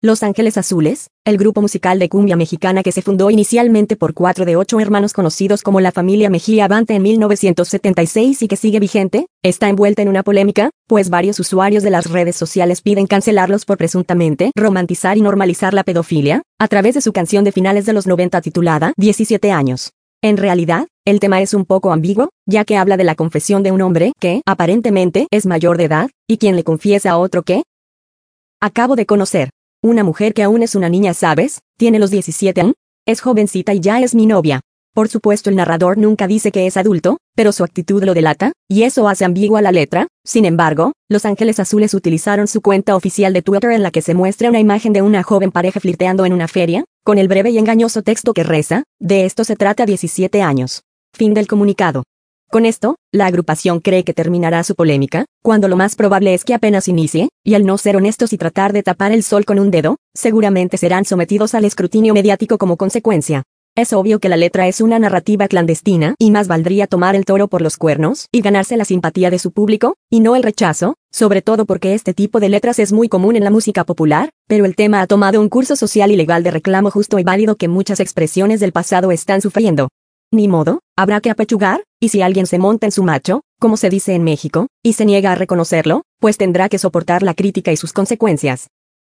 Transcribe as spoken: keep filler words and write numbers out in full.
Los Ángeles Azules, el grupo musical de cumbia mexicana que se fundó inicialmente por cuatro de ocho hermanos conocidos como la familia Mejía Abante en mil novecientos setenta y seis y que sigue vigente, está envuelta en una polémica, pues varios usuarios de las redes sociales piden cancelarlos por presuntamente romantizar y normalizar la pedofilia, a través de su canción de finales de los noventa titulada diecisiete años. En realidad, el tema es un poco ambiguo, ya que habla de la confesión de un hombre que, aparentemente, es mayor de edad, y quien le confiesa a otro que acabo de conocer. Una mujer que aún es una niña, ¿sabes? Tiene los diecisiete años, es jovencita y ya es mi novia. Por supuesto, el narrador nunca dice que es adulto, pero su actitud lo delata, y eso hace ambigua la letra. Sin embargo, Los Ángeles Azules utilizaron su cuenta oficial de Twitter en la que se muestra una imagen de una joven pareja flirteando en una feria, con el breve y engañoso texto que reza: de esto se trata diecisiete años. Fin del comunicado. Con esto, la agrupación cree que terminará su polémica, cuando lo más probable es que apenas inicie, y al no ser honestos y tratar de tapar el sol con un dedo, seguramente serán sometidos al escrutinio mediático como consecuencia. Es obvio que la letra es una narrativa clandestina y más valdría tomar el toro por los cuernos y ganarse la simpatía de su público, y no el rechazo, sobre todo porque este tipo de letras es muy común en la música popular, pero el tema ha tomado un curso social y legal de reclamo justo y válido que muchas expresiones del pasado están sufriendo. Ni modo, habrá que apechugar, y si alguien se monta en su macho, como se dice en México, y se niega a reconocerlo, pues tendrá que soportar la crítica y sus consecuencias.